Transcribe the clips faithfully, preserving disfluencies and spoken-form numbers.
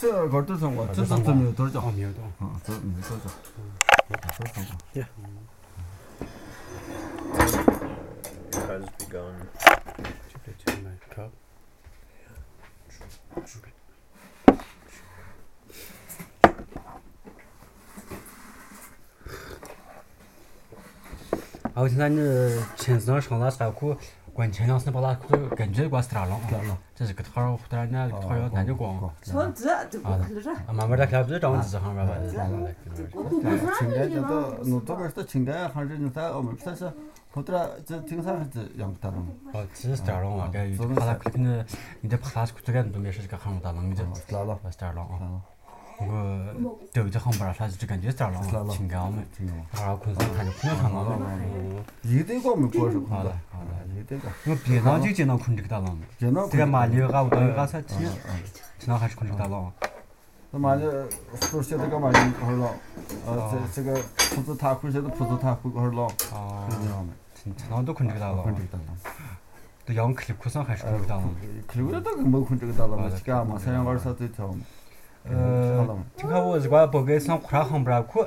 这个都是我，这是真没有多少， 没有多， 啊，这没多少，我打多少个。 Yeah. Try to be going. To my cup.啊，我现在你前次那上那啥库，关键两次把那库感觉挂死了了，这是个头儿，突然间头儿要难就光。 从这就过去了。 啊，慢慢的看不是长子行吧？ 情感这个，侬这边是情感还是你在我们这是，后头这经常是养不大了。 哦，这是点儿了嘛？该有怕他可能你得怕他这个都没事，这个行不大了，你就来了， 是点儿了啊。我对这行不了，他是感觉点儿了，情感我们，然后困上看就困上看了。 一对个没过是好的，好的， 一对个。 我别让就见到困这个大了，这个马里个我到一个才听，听到还是困这个大了。 那嘛的，都现在干嘛的过儿了？呃，这这个铺子塔库现在铺子塔库过儿了。 哦。听听到都困这个大了。 困这个大了。 都养克里库上还是困这个大了。 克里库那个没困这个大了嘛？这个嘛，三两二三这条嘛。 呃，听看我这个报给上库上行不了库。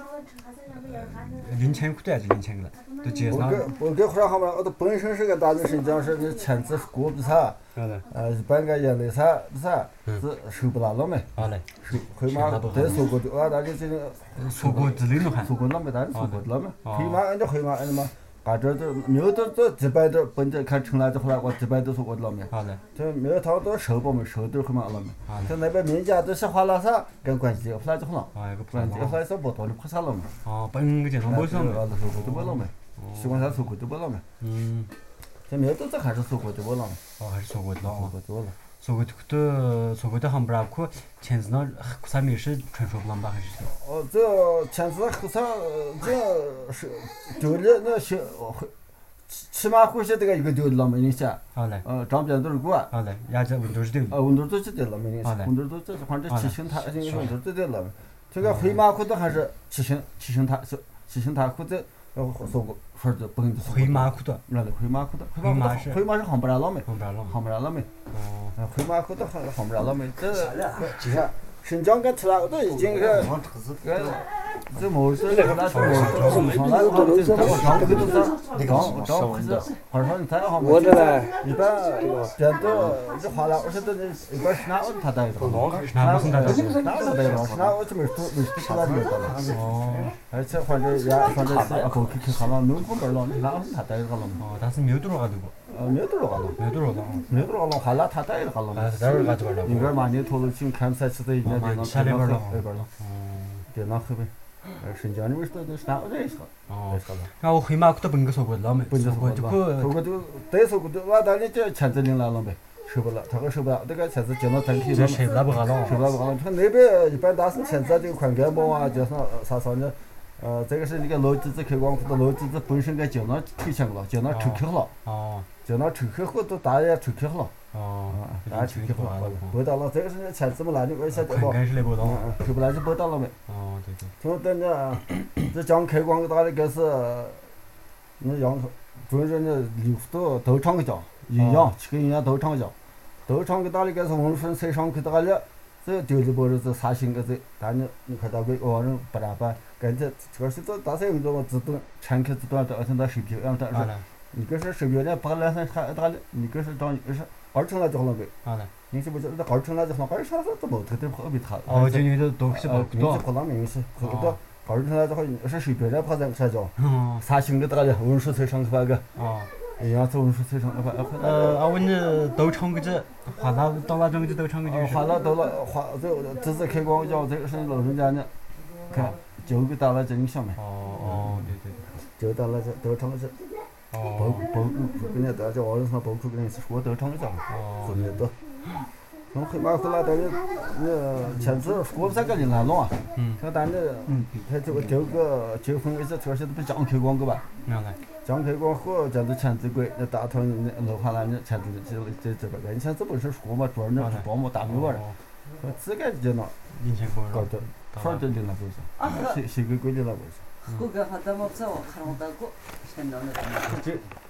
零钱库的还是零钱的，都接上。 我给我给库上行不了，我都本身是个大的新疆是那签字是过不啥，呃，办个眼泪啥不啥，是收不到了没？ 好嘞。 收回嘛，再说过的，我大家这个。 说过之类的还。 说过了没？咱说过了没？回嘛按照回嘛按照嘛。俺这都没有到这几百多，本着看成来之后来，我几百多说过了没？ 好嘞。 这没有他都收不没收都回嘛了没？这那边民家都是花了啥，跟关系后来就好了。 啊，一个关系后来是不多的破产了没？ 哦，本个地方没上没。 啊，说过就没了没？习惯上说过就没了没？ 嗯。 这没有到这还是说过就没了没？ 哦，还是说过的啊。 说过就了。 说过的，说过的行不了库，前次那啥没事传说不啷吧还是？ 哦，这前次后上这是丢的那些起起码会是这个一个丢的了没影响。 好嘞。 呃，张边都是过。 好嘞，也这温度是丢的。 呃，温度都是丢了没影响。温度都这是反正七星塔，这个温度都丢了。这个回马库的还是七星七星塔是七星塔库的，呃，说过说是不跟你说。 回马库的。 那的回马库的。 回马是。 回马是行不了了没？ 行不了了。 行不了了没？ 哦。 回马库的行行不了了没？这你看。新疆跟其他都已经是，跟这某些那那什么，从上来他们这个上这个都是，刚刚不是，好像你太好嘛，一般别的这花了，而且都是一般是哪我他带的，哪我他带的，哪我他带的，哪我这没说没说出来没得了。哦。而且反正也反正是啊，过去去好了，农户门了，哪我他带的了嘛。 哦，但是没有多少个对不？ 呃，没有多少个了， 没有多少个， 没有多少个，好了，他带的好了嘛。 带的个这边了。 应该嘛，你投入进看菜吃的，应该电脑下里边了， 里边了。哦。电脑后边，呃，新疆那边都都是哪我这一说。 哦。然后回马库都本个说过了没？ 本个说过就可。说过就再说过就完蛋，你这签字领来了没？收不了，他可收不了，这个签字进到整体了。 收不了不好了。 收不了不好了，他那边一般大是签字这个宽干包啊，加上啥啥的。呃，这个是那个老机子开光库的老机子本身给进那推进了，进那抽开了。 哦。 进那抽开后都大家抽开了。 哦。 大家抽开了，报到了，这个是签字没来的，我晓得不？ 应该是来报到。 嗯嗯，抽不来就报到了没？ 哦，对对。 从等着，这讲开光大的该是，那养，主要是那里头都唱个讲，营养，七个营养都唱讲，都唱个大的该是温顺菜上去大了。这丢的不是这啥性格这，但你你看到个外人不然办，跟这这个是这大概用这个自动产开自动的，而且那水平让他说，你个是手表呢不来三还大了，你个是当你个是二成来就好了呗。 好嘞。 你是不是那二成来就好，二啥啥都没头都跑比他。 哦，就你都都是不多。你是不啷明是，不多，二成来就好，是手表呢跑在啥叫？嗯。啥性格大了，温顺菜上去那个。哦。一样是温顺菜上那块。 呃，啊，我你都唱个这，花那到那种就都唱个就是。 花那到了花这这次开光叫这个是老人家呢，看就给打了这你想没？ 哦哦，对对。 就打了这都唱个这。哦。包包谷跟人家叫二人上包谷跟人是说都唱个这。哦。是没得。从黑马回来等于那前次说不啥个人来了啊。嗯。像咱这，嗯，他这个这个结婚那些特些都不讲开光个吧？ 明白。 讲开光后，这都签字贵，那大头那老话那那签字这这这边个，你像这不是说嘛，专门是包么大米味儿，自个就那，搞的，串的领了不是，谁谁给规定了不是？ 后个还怎么走，看我大哥，现在那个。